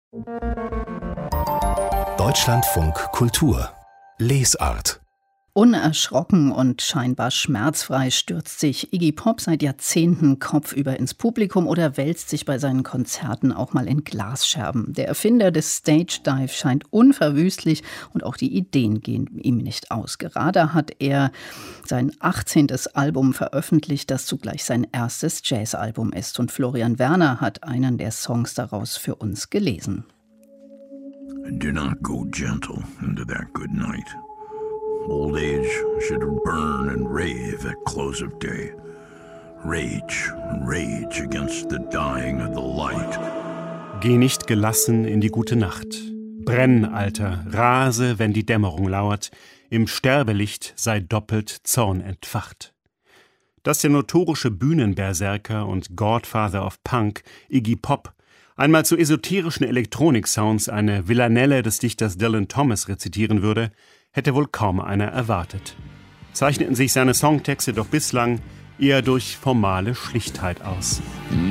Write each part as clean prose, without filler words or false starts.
Deutschlandfunk Kultur Lesart. Unerschrocken und scheinbar schmerzfrei stürzt sich Iggy Pop seit Jahrzehnten kopfüber ins Publikum oder wälzt sich bei seinen Konzerten auch mal in Glasscherben. Der Erfinder des Stage Dive scheint unverwüstlich und auch die Ideen gehen ihm nicht aus. Gerade hat er sein 18. Album veröffentlicht, das zugleich sein erstes Jazzalbum ist. Und Florian Werner hat einen der Songs daraus für uns gelesen. Do not go gentle into that good night. Old age should burn and rave at close of day. Rage, rage against the dying of the light. Geh nicht gelassen in die gute Nacht. Brenn, Alter, rase, wenn die Dämmerung lauert. Im Sterbelicht sei doppelt Zorn entfacht. Dass der notorische Bühnenberserker und Godfather of Punk, Iggy Pop, einmal zu esoterischen Elektronik-Sounds eine Villanelle des Dichters Dylan Thomas rezitieren würde, hätte wohl kaum einer erwartet. Zeichneten sich seine Songtexte doch bislang eher durch formale Schlichtheit aus.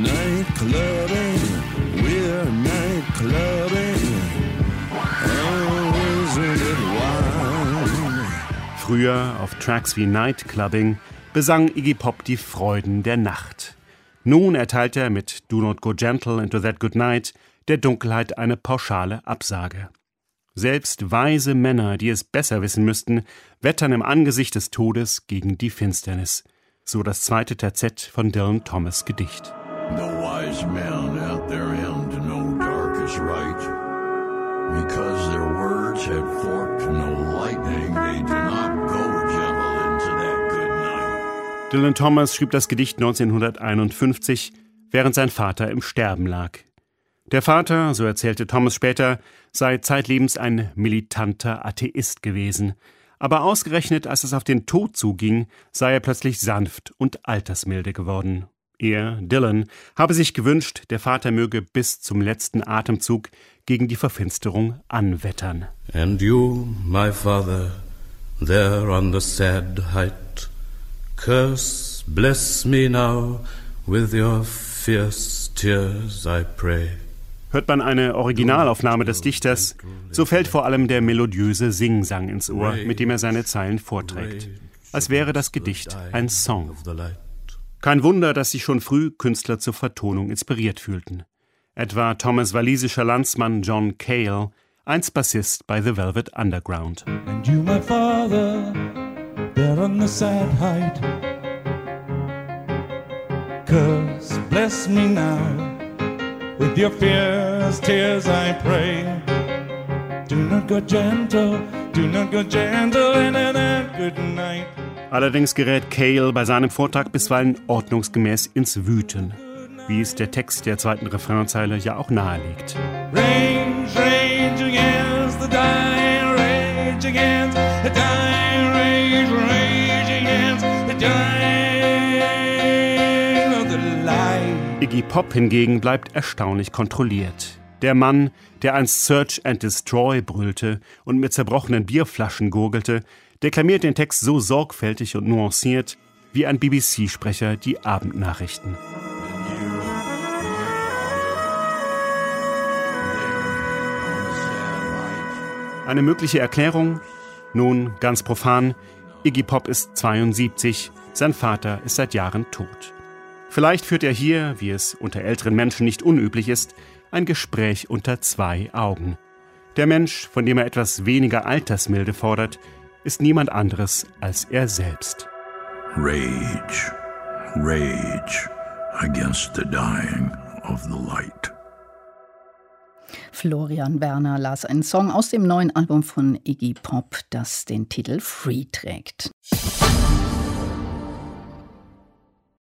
Früher auf Tracks wie Nightclubbing besang Iggy Pop die Freuden der Nacht. Nun erteilt er mit Do Not Go Gentle Into That Good Night der Dunkelheit eine pauschale Absage. Selbst weise Männer, die es besser wissen müssten, wettern im Angesicht des Todes gegen die Finsternis. So das zweite Terzett von Dylan Thomas' Gedicht. The wise men at their end know dark is right. Because their words had forked no lightning, they do not go gentle into that good night. Dylan Thomas schrieb das Gedicht 1951, während sein Vater im Sterben lag. Der Vater, so erzählte Thomas später, sei zeitlebens ein militanter Atheist gewesen. Aber ausgerechnet, als es auf den Tod zuging, sei er plötzlich sanft und altersmilde geworden. Er, Dylan, habe sich gewünscht, der Vater möge bis zum letzten Atemzug gegen die Verfinsterung anwettern. And you, my father, there on the sad height, curse, bless me now, with your fierce tears I pray. Hört man eine Originalaufnahme des Dichters, so fällt vor allem der melodiöse Singsang ins Ohr, mit dem er seine Zeilen vorträgt. Als wäre das Gedicht ein Song. Kein Wunder, dass sich schon früh Künstler zur Vertonung inspiriert fühlten. Etwa Thomas' walisischer Landsmann John Cale, einst Bassist bei The Velvet Underground. And you, my father, there on the sad height, curse, bless me now. With your fierce tears I pray. Do not go gentle into that good night. Allerdings gerät Cale bei seinem Vortrag bisweilen ordnungsgemäß ins Wüten, wie es der Text der zweiten Refrainzeile ja auch nahelegt. Rage, rage against the dying, rage against the dying, rage, rage against the dying of the light. Iggy Pop hingegen bleibt erstaunlich kontrolliert. Der Mann, der einst Search and Destroy brüllte und mit zerbrochenen Bierflaschen gurgelte, deklamiert den Text so sorgfältig und nuanciert wie ein BBC-Sprecher die Abendnachrichten. Eine mögliche Erklärung? Nun, ganz profan, Iggy Pop ist 72, sein Vater ist seit Jahren tot. Vielleicht führt er hier, wie es unter älteren Menschen nicht unüblich ist, ein Gespräch unter zwei Augen. Der Mensch, von dem er etwas weniger Altersmilde fordert, ist niemand anderes als er selbst. Rage, rage against the dying of the light. Florian Werner las einen Song aus dem neuen Album von Iggy Pop, das den Titel Free trägt.